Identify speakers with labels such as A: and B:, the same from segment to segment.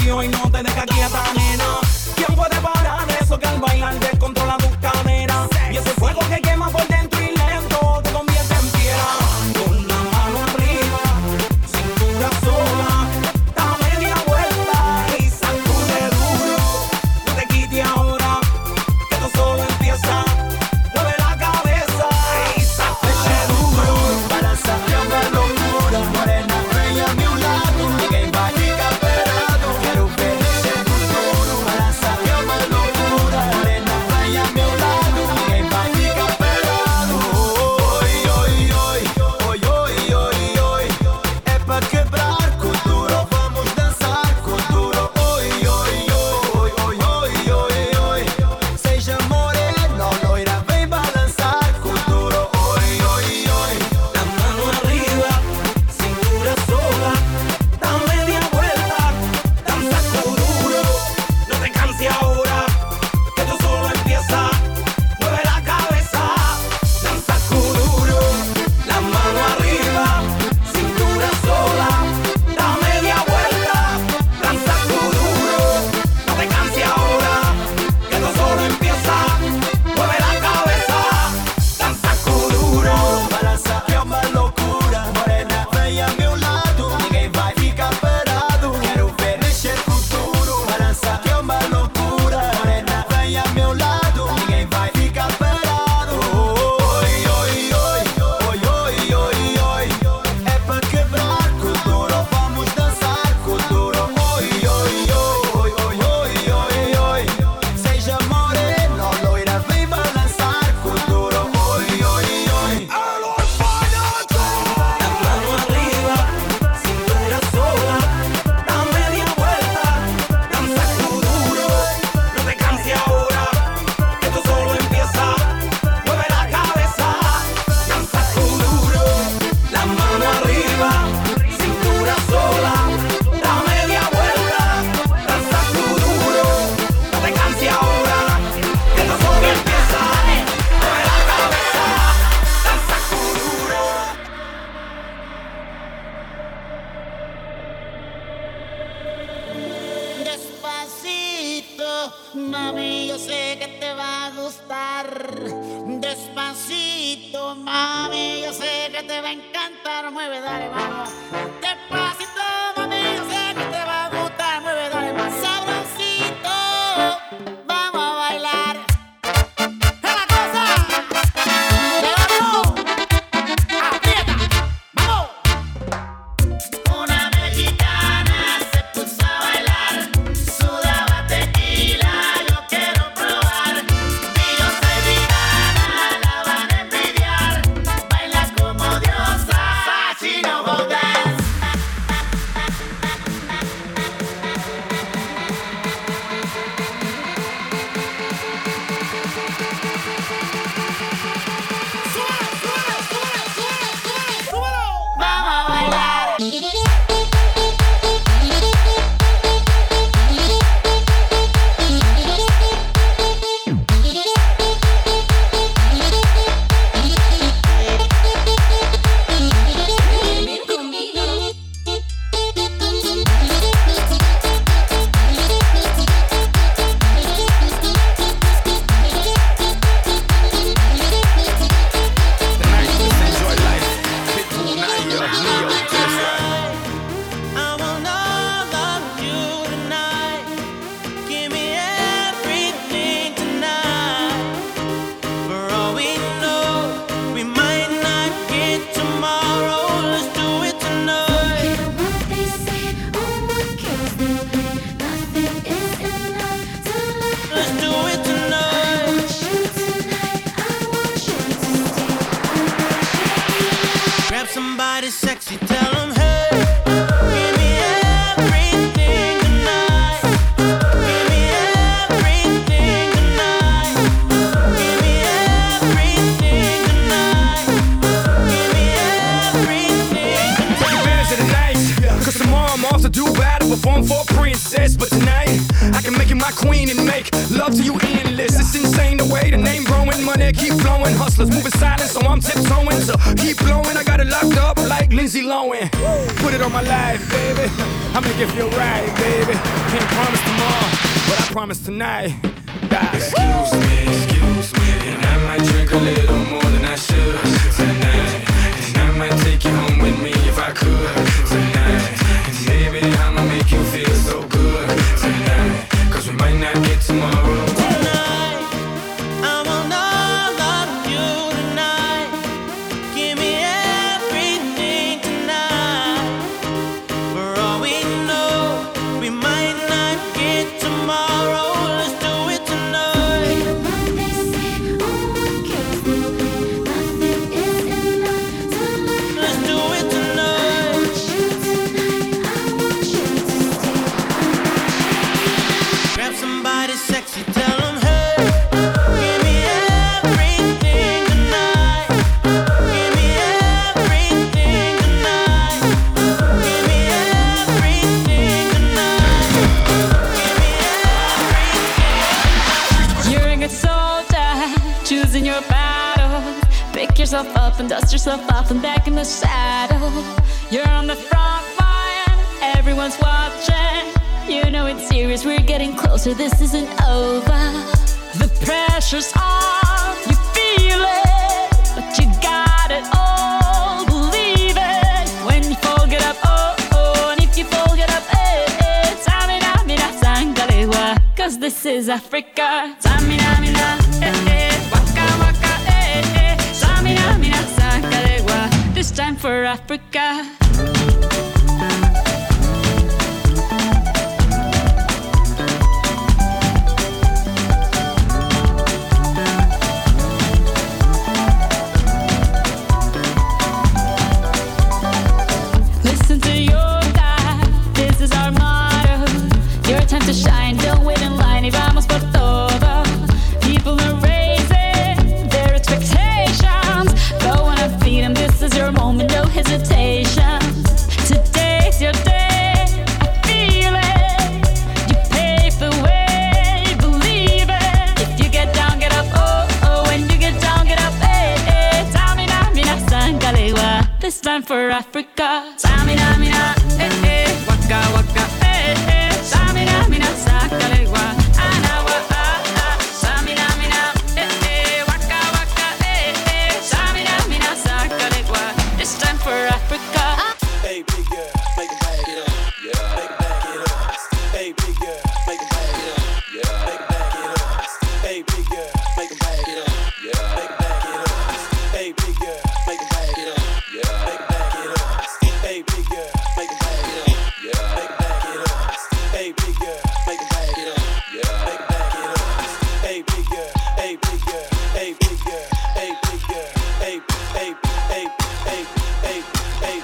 A: y no te deja quieta, nena. ¿Quién puede parar eso que al bailar descontrola tus caderas? Y ese fuego que quema por dentro y lento te convierte en piedra. Con la mano arriba, cintura sola, da media vuelta y sacude duro. No te quites ahora, que esto solo empieza. Mueve la cabeza y sacude duro.
B: Balança é uma loucura, morena, vem a meu lado. Ninguém vai ficar parado, quero ver mexer com tudo. Balança é uma loucura, morena, vem a meu lado. Ninguém vai ficar parado. Oi, oi, oi, oi, oi, oi, oi. É pra quebrar com duro, vamos dançar com duro. Oi, oi, oi, oi, oi, oi, oi. Seja morena ou loira, vem balançar com duro. Oi, oi, oi.
A: La mano arriba, cintura sola, da media vuelta, danza duro. No te canses ahora, que esto solo empieza. Mueve la cabeza, danza duro. La mano arriba, cintura sola, da media vuelta, danza duro. No te canses ahora, que esto solo empieza. Mueve la cabeza, danza duro.
B: Balança é uma loucura, morena, vem a meu lado. Ninguém vai ficar parado, quero ver mexer com tudo. Balança é uma loucura, morena, vem a meu lado. Ninguém vai ficar parado. Oi, oi, oi, oi, oi, oi, oi. É pra quebrar com duro, vamos dançar com duro. Oi, oi, oi, oi, oi, oi, oi. Seja morena ou loira, vem balançar com duro. Oi, oi, oi.
A: La mano arriba, cintura sola, da media vuelta, danza duro. No te canses ahora, que esto solo empieza. Mueve la cabeza, danza duro. La mano arriba, cintura sola, da media vuelta, danza duro. No te canses ahora, que esto solo empieza. Mueve la cabeza, danza duro.
C: Despacito, mami, yo sé que te va a gustar. Despacito, mami, yo sé que te va a encantar. Mueve, dale, vamos. Despacito, mami, yo sé que te va a gustar. Mueve, dale, más sabrosito. Vamos a bailar. ¡Es la cosa! ¡Llévalo! ¡Aprieta! ¡Vamos! Una mexicana se puso a bailar, sudaba tequila, yo quiero probar. Y yo soy vegana, la van a envidiar. Baila como diosa, así no jodas. Vamos a bailar. I wanna love you tonight. Give me everything tonight. For all we know, we might not get tomorrow. Let's do it tonight.
D: What they say, oh, what kills them pain. Nothing is enough to let
C: Let's do it tonight.
D: I want you tonight. I want you to stay.
C: Grab somebody sexy, tell them hey. Give me everything tonight. Give me everything tonight. Give me everything tonight. Give me everything tonight.
E: Advance of the night, cause tomorrow I'm off to do battle, perform for a princess. But tonight, I can make you my queen and make love to you endless. It's insane the way the name growing, money keep flowing. Hustlers moving silent, so I'm tiptoeing. So keep blowing, I got it locked up like Lindsay Lohan. Put it on my life, baby. I make it feel right, baby. Can't promise tomorrow, but I promise tonight. Excuse me, and I might drink a little more than I should tonight. And I might take you home with me if I could tonight. And baby, I'ma make you feel so good tonight. Cause we might not get tomorrow.
A: Tonight, I want all of you tonight. Give me everything tonight. For all we know, we might not get tomorrow. Let's do it tonight.
D: They say, oh, what cares they play? Nothing is enough tonight.
A: Let's do it tonight.
D: I want you to stay.
A: Grab somebody sexy, tell them, hey, give me everything tonight. Give me everything tonight. Give me everything tonight. Give me everything.
F: You're a good soldier, choosing your battle. Pick yourself up and dust yourself off and back in the saddle. You're on the front line, everyone's watching. You know it's serious, we're getting closer, this isn't over. The pressure's on, you feel it, but you got it all, believe it. When you fall, get up, oh, oh, and if you fall, get up, eh, eh. Samina, mina, sangalewa, cause this is Africa. Samina, mina, eh, eh, waka, waka, eh, eh. Samina, mina, sangalewa, this time for Africa. Listen to your God, this is our motto. Your time to shine, don't wait in line. Y vamos por todo. People are raising their expectations. Go on and feed them, this is your moment, no hesitation. Today's your day, I feel it. You pave the way, believe it. If you get down, get up, oh, oh. When you get down, get up, eh, eh. Samina, mina, sangalewa, this time for Africa. Samina, mina, eh, eh. Waka, waka, eh, eh. Samina, mina, sangalewa, anawa, ah, ah. Samina, mina, eh, eh. Waka, waka, eh, eh. Samina, mina, sangalewa, this time for Africa.
B: Hey, big girl, make it back it up. Yeah. Make it back it up. Hey, big girl, make it back it up. Yeah. Make it back it up. Hey, big girl, make it back it up. Yeah. Make it back it up. Hey, big girl, make it back it up. Yeah. Make it back it up. Hey, big girl, make it back it up. Yeah. Make it back it up. Hey, big girl, make it back it up. Yeah. Make it back it up. Hey, big girl, hey, big girl, hey, big girl, hey, big girl, hey, hey, hey, hey, hey, hey,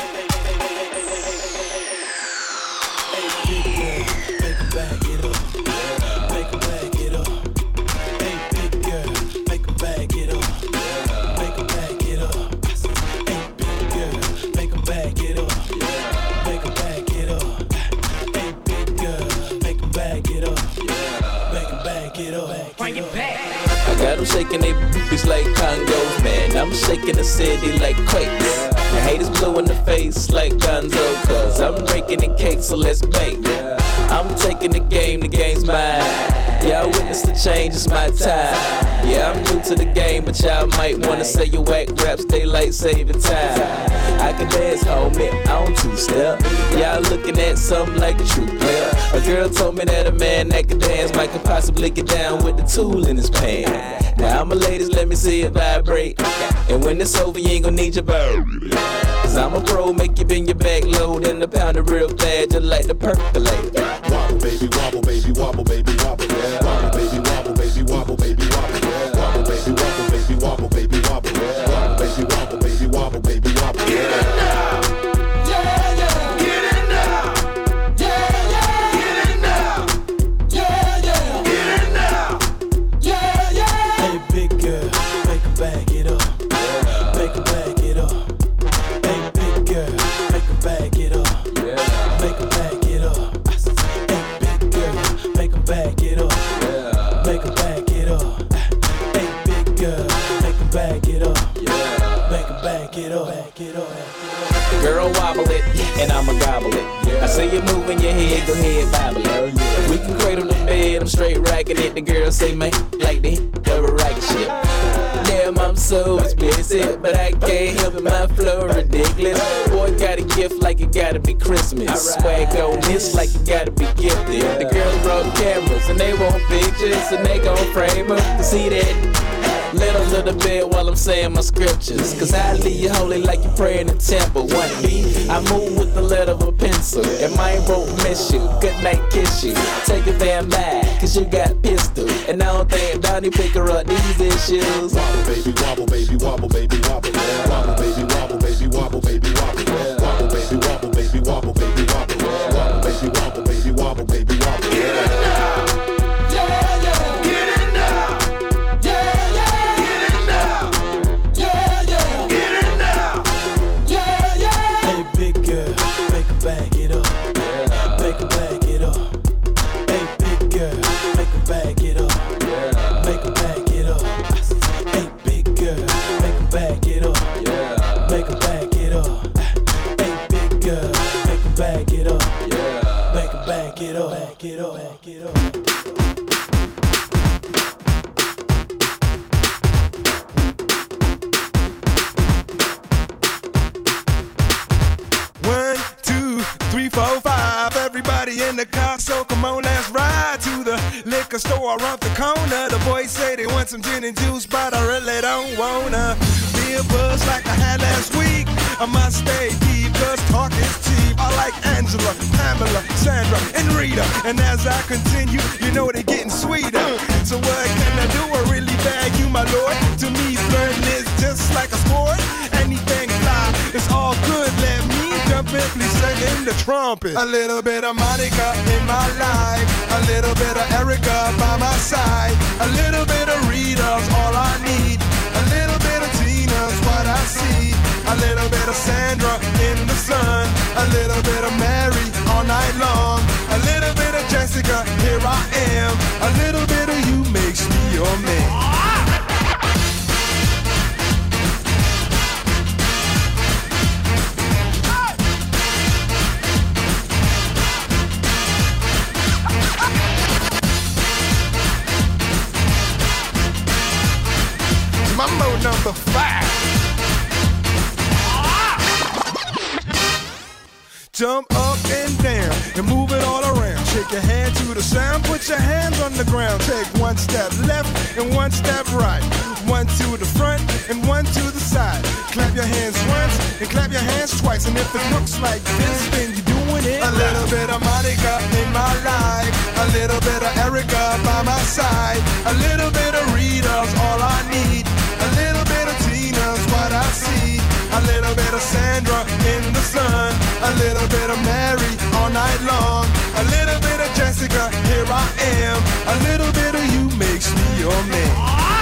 G: I got them shaking they boobies like Congos, man. I'm shaking the city like quakes. The haters blue in the face like Gonzo, cause I'm breaking the cake, so let's bake. I'm taking the game's mine. Y'all witness the change, it's my time. Yeah, I'm new to the game, but y'all might wanna say you whack raps, daylight saving time. I can dance, homie, on two-step. Y'all looking at something like a true player. A girl told me that a man that can dance might could possibly get down with the tool in his pants. Now I'm a ladies, let me see it vibrate. And when it's over, you ain't gon' need your bird. Cause I'm a pro, make you bend your back low, then the pound it real fast, just like the percolate.
H: Wobble, baby, wobble, baby, wobble, baby, wobble. Yeah. Wobble, baby, wobble, baby, wobble, baby, wobble. Yeah. Wobble, baby, wobble, baby, wobble, baby, wobble. Yeah. Wobble, baby, wobble, baby, wobble, baby, wobble. Get it now. Yeah, yeah. Get it now. Yeah, yeah. Get it now. Yeah, yeah. Get it now. Yeah, yeah.
B: Hey, big girl, make her back it up. Make her back it up. Hey, big girl, make her back it up. Make her back it up. Hey, big girl, make her back back it up.
G: Girl, wobble it, and I'ma gobble it. I see you moving your head, go ahead, bobble it. We can cradle the bed, I'm straight racking it. The girls say, man, like they the rocket shit. Damn, I'm so expensive, but I can't help it, my flow ridiculous. Boy, got a gift like it gotta be Christmas. Swag on this like it gotta be gifted. The girls brought cameras, and they want pictures, and they gon' frame them to see that. Little bit while I'm saying my scriptures. Cause I leave you holy like you pray in the temple. 1B, I move with the letter of a pencil. And mine won't miss you, good night kiss you. Take it damn back, cause you got pistol. And I don't think Donnie pick her up these issues.
H: Wobble baby, wobble baby, wobble baby, wobble. Wobble baby, wobble baby, wobble baby, wobble. Wobble baby, wobble baby, wobble baby, wobble. Wobble baby, wobble baby, wobble baby, wobble. Get it now, yeah, yeah. Get it now, yeah, yeah. Get it now, yeah, yeah. Get it now, yeah, yeah.
B: Hey, big girl, make her back it up. Make her back it up. Hey, big girl, make her back it up. Make her back it up. Hey, big girl, make her back it up. Make her back it up. Hey, big girl, make her back it up. Make her back it up. Back it up. Back it up. 1, 2, 3, 4, 5. Everybody in the car, so come on, let's ride to the liquor store around the corner. The boys say they want some gin and juice, but I really don't wanna be a buzz like I had last week. I must stay deep, cause talk is cheap. I like Angela, Pamela, Sandra, and Rita. And as I continue, you know they're getting sweeter. So what can I do? I really bag you, my lord. To me, flirting is just like a sport. Anything fly, it's all good. Let me jump in, please sing in the trumpet. A little bit of Monica in my life, a little bit of Erica by my side, a little bit of Rita's all I need, a little bit of Tina's what I see, a little bit of Sandra in the sun, a little bit of Mary all night long, a little bit of Jessica, here I am, a little bit of you makes me your man. Mambo number 5. Jump up and down and move it all around. Shake your hand to the sound, put your hands on the ground. Take one step left and one step right. One to the front and one to the side. Clap your hands once and clap your hands twice. And if it looks like this, then you're doing it. A little bit of Monica in my life, a little bit of Erica by my side, a little bit of Rita's all I need, a little bit of Tina's what I see, a little bit of Sandra in the sun, a little bit of Mary all night long, a little bit of Jessica, here I am, a little bit of you makes me your man.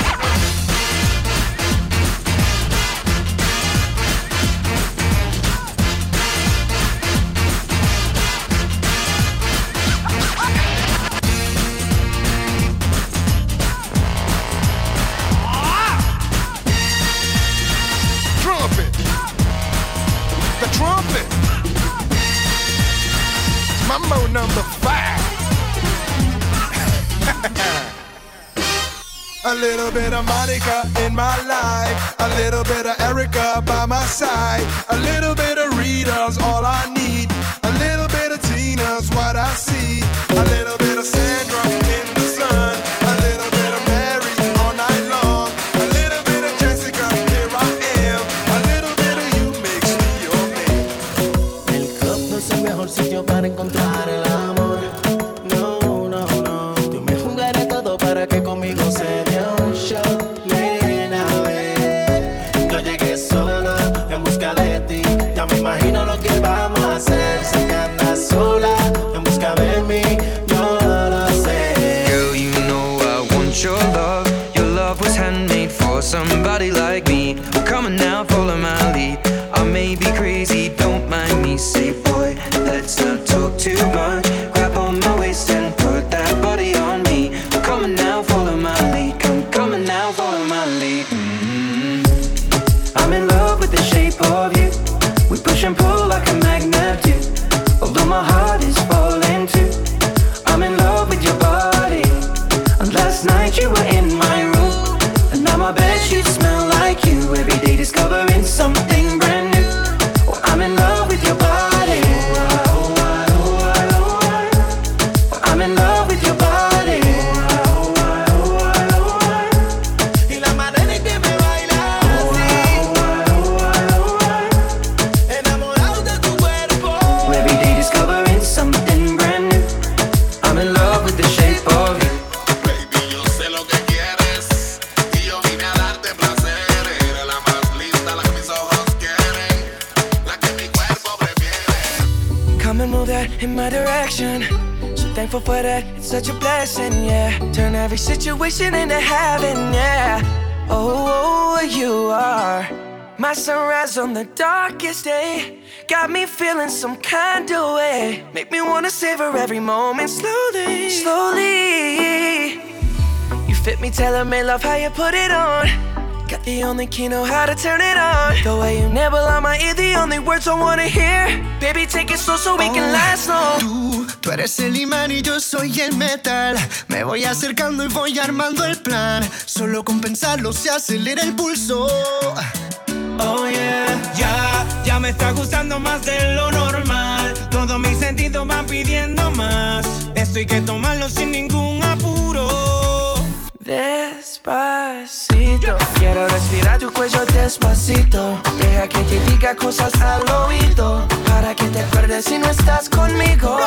B: Trumpet. Mambo number 5. A little bit of Monica in my life, a little bit of Erica by my side, a little bit of Rita's all I need, a little bit of Tina's what I see, a little bit of Sandra in the sun, a little bit of Mary all night long, a little bit of Jessica, here I am, a little bit of you makes me your man.
I: El club no es el mejor sitio para encontrar el amor. No, no, no. Yo me jugaré todo para que conmigo se dé un show. Nena, ven. Yo llegué solo en busca de ti. Ya me imagino lo que vamos a hacer. Sé que andas sola en busca de mí. Yo lo sé.
J: Girl, you know I want your love. Your love was handmade for somebody like me. Come on now, follow my lead. I may be crazy, don't mind me. Say, boy, let's not talk too much. Grab on my waist and put that body on me. Come on now, follow my lead. Come on now, follow my lead. I'm in love.
I: something brand new. Oh, I'm in love with your body. I'm in love with your body. Y la manera en que me bailas así, enamorado de tu cuerpo. Every day discovering something brand new. I'm in love with the shape of you.
H: Baby, yo sé lo que quieres y yo vine a darte placer. Eres la más linda, la que mis ojos quieren, la que mi cuerpo prefiere.
I: Come and move that in my direction. So thankful for that, it's such a blessing, yeah. Turn every situation into heaven, yeah. Oh, you are my sunrise on the darkest day. Got me feeling some kind of way. Make me wanna savor every moment slowly, slowly. You fit me, tailor-made, love how you put it on. Got the only key, know how to turn it on. The way you nibble on my ear, the only words I wanna hear. Baby, take it slow so we can last long.
B: Tú eres el imán y yo soy el metal. Me voy acercando y voy armando el plan. Solo con pensarlo se acelera el pulso.
A: Oh yeah, ya me está gustando más de lo normal. Todos mis sentidos van pidiendo más. Esto hay que tomarlo sin ningún apuro.
I: Despacito, quiero respirar tu cuello despacito. Deja que te diga cosas al oído, para que te acuerdes si no estás conmigo.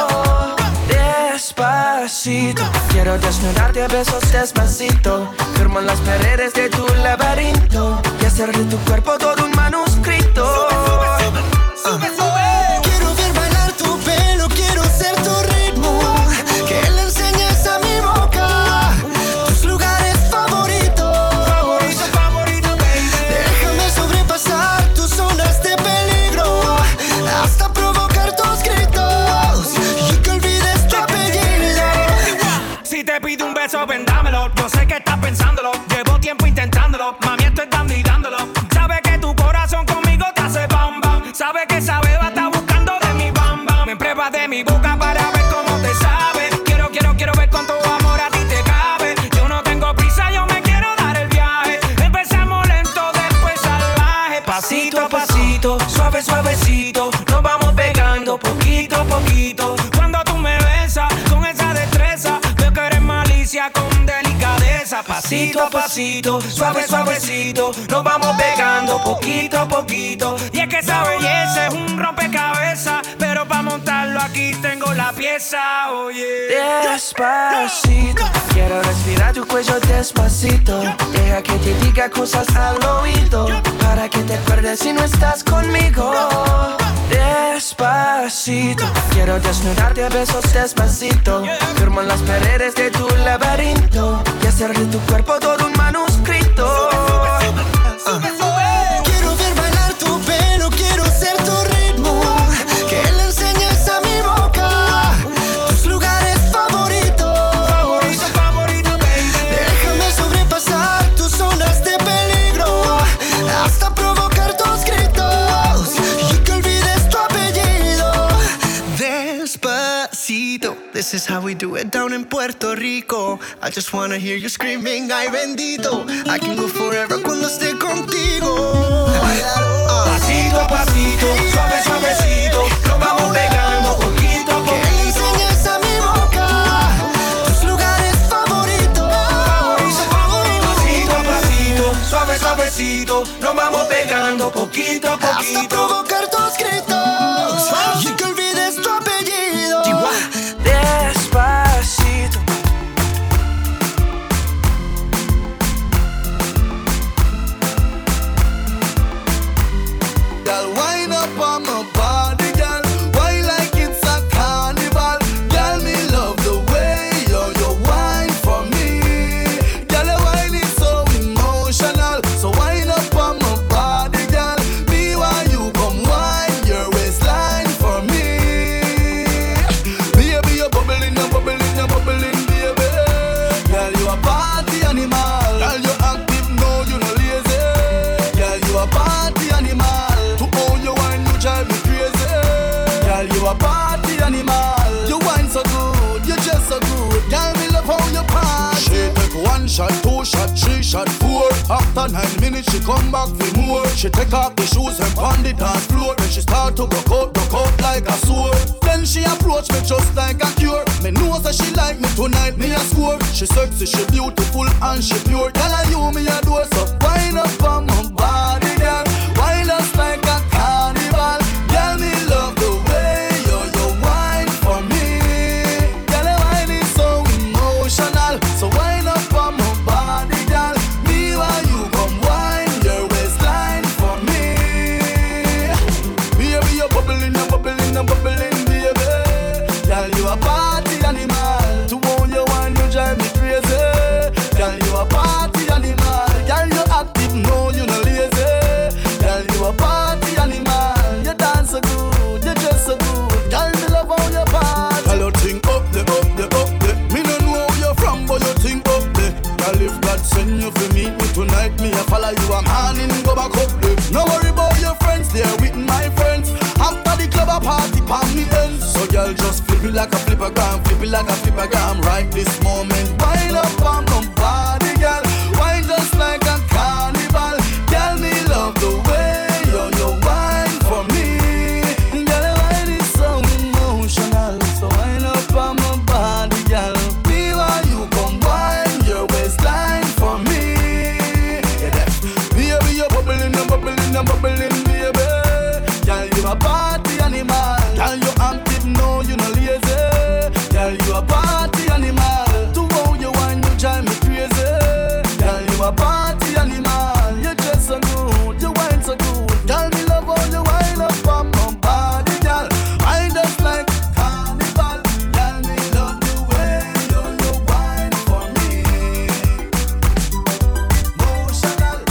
I: Despacito, quiero desnudarte a besos despacito. Firmo en las paredes de tu laberinto y hacer de tu cuerpo todo un manuscrito.
A: Sube, sube.
B: Quiero ver bailar tu pelo, quiero ser tu ritmo. Que le enseñes a mi boca tus lugares favoritos.
A: Favorito, baby.
B: Déjame sobrepasar tus zonas de peligro hasta provocar tus gritos y que olvides tu apellido.
A: Si te pido un beso, ven dámelo. Yo sé que estás pensándolo. Llevo tiempo intentándolo. Mami, estoy dando y dándolo. Sabes que tu corazón conmigo te hace bam bam. Sabes que esa beba está buscando de mi bam bam. Me pruebas de mi boca para ver cómo te sabe. Quiero ver cuánto amor a ti te cabe. Yo no tengo prisa, yo me quiero dar el viaje. Empezamos lento, después salvaje. Pasito a pasito, suave, suavecito. Nos vamos pegando poquito a poquito. Cuando tú me besas con esa destreza, veo que eres malicia con delicadeza. Pasito a pasito, suave, suavecito. Nos vamos pegando poquito a poquito. Y es que esa belleza es un rompecabezas, pero para montarlo aquí tengo la pieza, oye.
I: Despacito, quiero respirar tu cuello despacito. Deja que te diga cosas al oído, para que te acuerdes si no estás conmigo. Despacito, quiero desnudarte a besos despacito. Firmo en las paredes de tu laberinto y hacer de tu cuerpo todo un manuscrito.
B: Quiero ver bailar tu pelo, quiero ser tu ritmo. Que le enseñes a mi boca tus lugares favoritos.
A: Favorito, baby.
B: Déjame sobrepasar tus zonas de peligro hasta provocar tus gritos y que olvides tu apellido. Despacito, this is how we do it down in Puerto Rico. I just wanna hear you screaming, ay bendito. I can go forever cuando esté contigo.
A: Pasito a pasito, suave, suavecito. Nos vamos pegando poquito a
B: Que le
A: poquito.
B: enseñes a mi boca tus lugares favoritos.
A: Pasito a pasito, suave, suavecito. Nos vamos pegando poquito a
B: Hasta
A: poquito.
B: provocar tus gritos y que olvides tu apellido.
I: Despacito.
B: Girl, wind up on my body, girl. Wine like it's a carnival. Girl, me love the way you wine for me. Girl, your wine is so emotional. So wind up on my body, girl. Me want you come wine your waistline for me. Baby, you're bubbling, you're bubbling, you're bubbling, baby. Girl, you a party animal. Girl, you active, no, you no lazy. Girl, you a party animal. To own your wine, you drive me crazy. Girl, you a party animal. You wine so good, you just so good. Girl, me love how you party. She take one
K: shot, 2 shot, 3 shot, 4. After 9 minutes, she come back for more. She take off the shoes and pound the dance floor. Then she start to broke out like a sword. Then she approach me just like a cure. Me know that she like me tonight, me a score. She sexy, she beautiful and she pure. Tell her you me a do so wind up on my body, girl. Wind us like a carnival. Girl, me love the way you wine for me. Girl, the wine is so emotional. So wind up on my body, girl. Me while you come wine your waistline for me. Baby, you're bubbling and bubbling and bubbling, baby. Girl, you a party animal. To own your wine, you drive me crazy. Girl, you a party animal. Girl, you active, no, you no lazy. Girl, you a party animal. You dance so good, you dress so good. Girl, me love how you party. Girl, you think up the. Me no know where you're from, but you think up the. Girl, if God send you for meet me tonight, me a follow you a man and go back up the. No worry about your friends, they're with my friends. After the club a party, palm me ends. So girl, just flip it like a flippergram, flip it like a flippergram. Right this moment, wind up on my body, girl. Wine just like a carnival. Girl, me love the way you wine for me. Girl, the wine is so emotional. So wind up on my body, girl. Me while you come wine your waistline for me. Baby, you're bubbling and bubbling and bubbling, baby. Girl, you a party animal. Girl, you active, no, you no lazy. Girl, you a party animal. To how you wine, you drive me crazy. Girl, you a party animal. You dress so good, you wine so good. Girl, me love how you wine up on my body, girl. I just like carnival. Girl, me love the way you wine for me. Emotional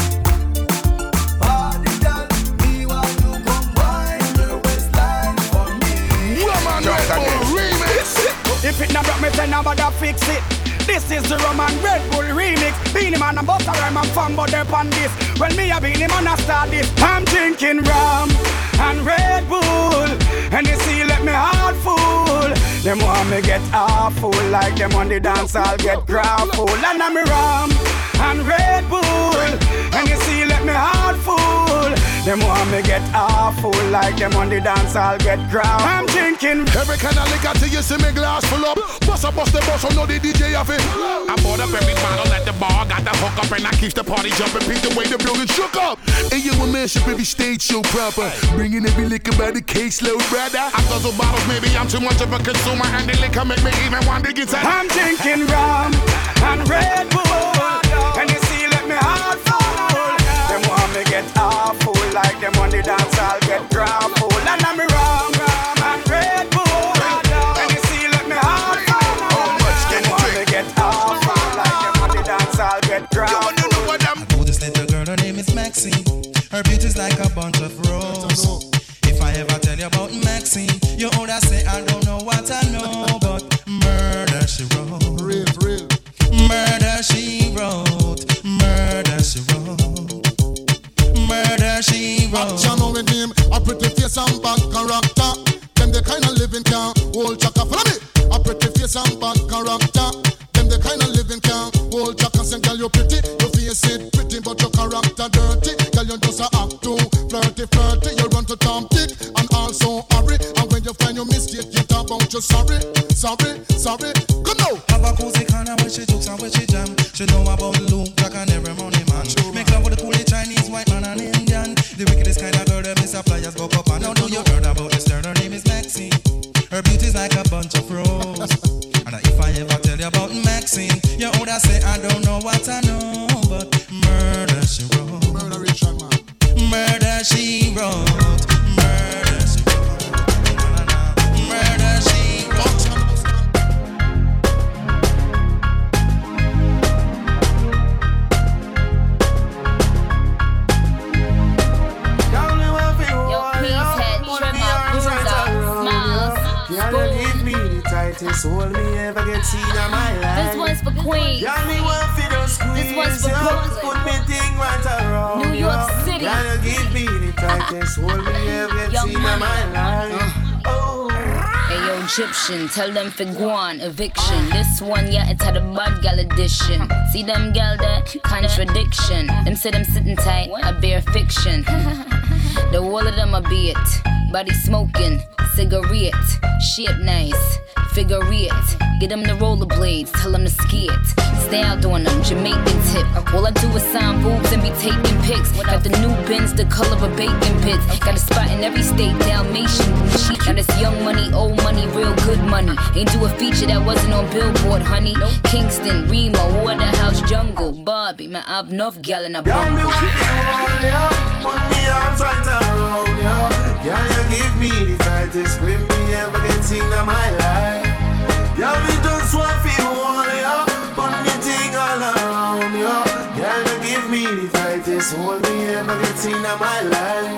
K: body, girl. Me want you come wine your waistline for me.
E: Woman, Red Bull remix. If it not broke me, say nobody fix it. This is the Roman Red Bull remix. Beanie Man and Buster Rhyme and fun, but they're on this. When me a Beanie Man I start this, I'm drinking rum and Red Bull, and you see let me heart full. Them want me get awful, like them on the dance I'll get grapple. And I'm rum and Red Bull, and you see let me heart full. Them want me get awful, like them on the dance I'll get grapple. I'm drinking
H: every kind of liquor till you see me glass full up. Bust the boss, so know the DJ of it. I bought up every bottle at the bar, got the hook up and I keep the party jumping. Beat the way the building shook up. And you a manship every stage show proper. Bringing every liquor by the caseload, brother. I guzzle bottles, maybe I'm too much of a consumer, and the liquor make me even want to get
E: I'm drinking rum and Red Bull, and you see let me heart full. Them want me get awful, like them on the dance I'll get grapple. And I'm rum and Red Bull, and you see let me heart full. Them want me get awful, like them on the dance I'll get grapple.
L: I know this little girl, her name is Maxine. Her beauty's like a bunch of roses. If I ever tell you about Maxine, you older say I don't know what I know, but murder she wrote. Real. Murder she wrote. Murder she wrote. Murder she wrote.
M: Action with him, a pretty face and bad character. Them the kind of living can hold chaka. Follow me. A pretty face and bad character. Them the kind of living can hold chaka. Say girl you pretty, your face it pretty, but your character dirty. Girl you just a act too flirty. You run to Tom Dick and also hurry. And when you find your mistake, you talk about you sorry. Come now.
L: Have a cozy corner where she jokes and where she jam. She know about Luke, Jack and every money man. Make love with the cool Chinese, white man and Indian. The wickedest kind of girl, them is a flyers go up and now do you heard about this girl? Her name is Maxine. Her beauty's like a bunch of roses. And if I ever tell you about Maxine, you older say I don't know what I know, but murder she wrote. Murder she wrote. Murder she wrote. Murder she wrote.
I: Tightest hold me ever get seen in my life.
F: This one's for Queens.
I: Y'all me want for the squeeze.
F: This one's for Brooklyn.
I: Put me thing right around.
F: New York City.
I: Y'all give me the tightest hold me ever get seen in my life.
F: Hey yo,
N: Egyptian. Tell them for guan, eviction. This one, yeah, it's had a bad gal edition. See them gal there? Contradiction. Them say them sitting tight, I bear fiction. The wall of them a be it. Body smoking, cigarette. Shape nice, figure it. Get them the rollerblades, tell them to ski it. Stay out doing them, Jamaican tip. All I do is sign boobs and be taking pics. Got the new bins, the color of bacon pits. Got a spot in every state, Dalmatian. Now this young money, old money, real good money. Ain't do a feature that wasn't on Billboard, honey. Kingston, Remo, Waterhouse, Jungle, Barbie. Man, I've enough gal in a bumble.
B: Put me arms right around you. Girl, you give me the tightest grip me ever get seen in my life. Girl, me just want to hold you. Put me thing all around you. Girl, you give me the tightest hold me ever get seen in my life.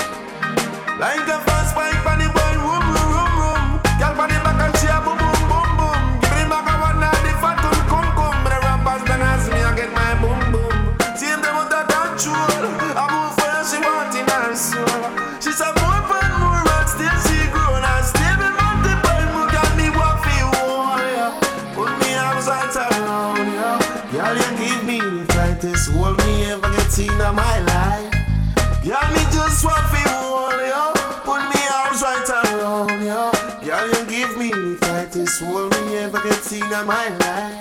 B: Like a fast bike on the boy, room, room, room, room. Girl, on the back and she a boom, boom, boom, boom. Give me back a one and the fat one come, come. But the rappers then ask me, I get my boom, boom. See them with the control. I move for her, she want in her soul. She said more fun, more rats, still she grown. And still be multiple, more got me what feel warrior. Put me arms right around you. Girl, you give me the tightest hold me ever get seen in my life. Girl, me just want feel warrior. Put me arms right around you. Girl, you give me the tightest hold me ever get seen in my life.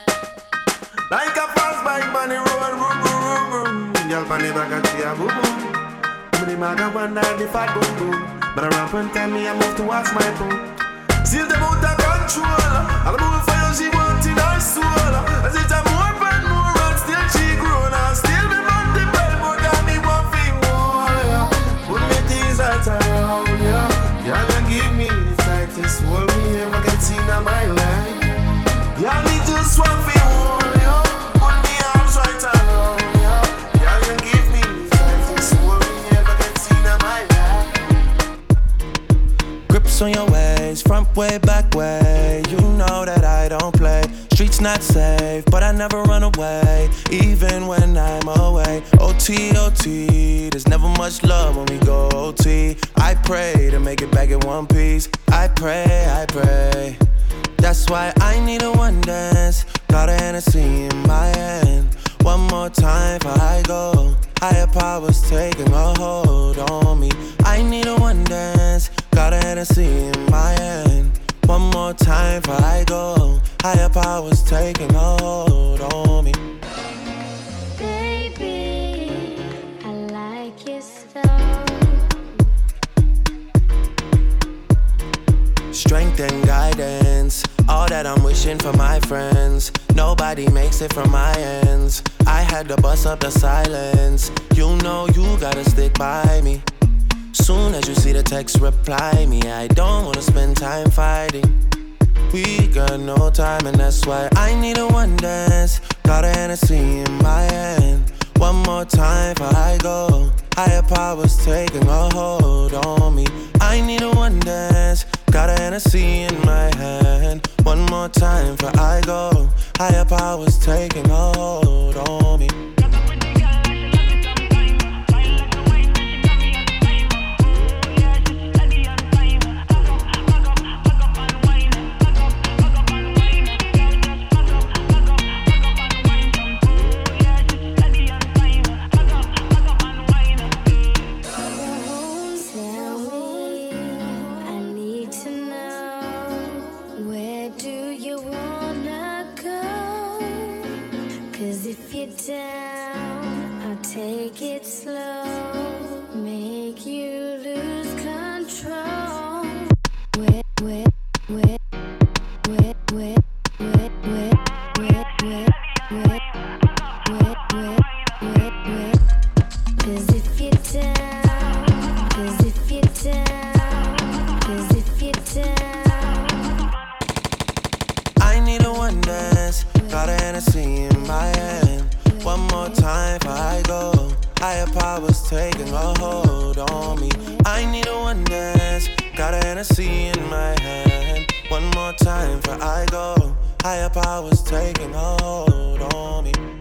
B: Like a fast bike on the road, room, room, room, room. Girl, on the back and she a boom, boom. The maga one and the fat boom boom. But I ramp and tell me I move to watch my boom. See them out of control. I'll move for you, she want in her soul. As it's a more fun, more run, still she grown. And still be multiple, more than me one thing more. Put me things out around you. Y'all gonna give me the tightest hold me ever get seen in my life. Y'all need just one thing more. Put me arms right around you. Y'all gonna give me the tightest hold me ever get seen in my life. Grips on your ways, front way, back way. You know that I don't play. Streets not safe, but I never run away, even when I'm away. OT, OT, there's never much love when we go OT. I pray to make it back in one piece. I pray, I pray. That's why I need a one dance. Got a Hennessy in my hand. One more time before I go. Higher powers taking a hold on me. I need a one dance. Got a Hennessy in my hand. One more time before I go. Higher powers taking a hold on me.
D: Baby, I like it so.
B: Strength and guidance, all that I'm wishing for my friends. Nobody makes it from my ends. I had to bust up the silence. You know you gotta stick by me. Soon as you see the text, reply me. I don't wanna spend time fighting. We got no time and that's why I need a one dance. Got a Hennessy in my hand. One more time before I go. Higher powers taking a hold on me. I need a one dance. Got a Hennessy in my hand. One more time before I go. Higher powers taking a hold on me.
D: Down, I'll take it slow, make you lose control. Cause if you're down, cause if you're down, cause if you're down.
B: I need a one dance, got a Hennessy in my hand. One more time before I go. Higher powers taking a hold on me. I need a one dance. Got a Hennessy in my hand. One more time before I go. Higher powers taking a hold on me.